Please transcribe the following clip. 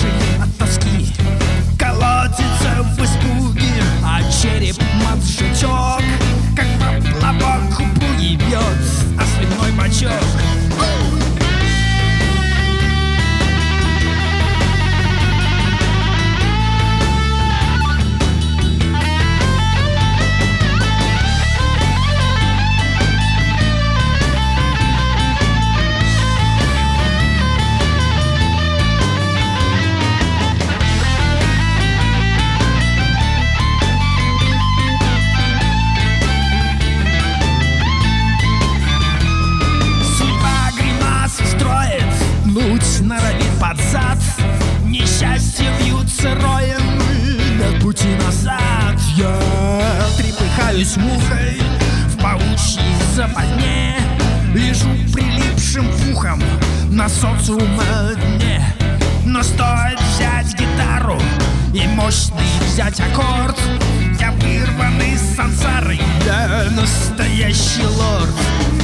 уши от тоски колотится в испуге, а череп мозжечок, как поплавок упругий, бьет о слюной бачок. Луч норовит под зад, несчастье вьются роем на пути назад. Я трепыхаюсь мухой в паучьей западне, лежу прилипшим ухом на социума дне. Но стоит взять гитару и мощный взять аккорд, я вырванный с сансары, я настоящий лорд.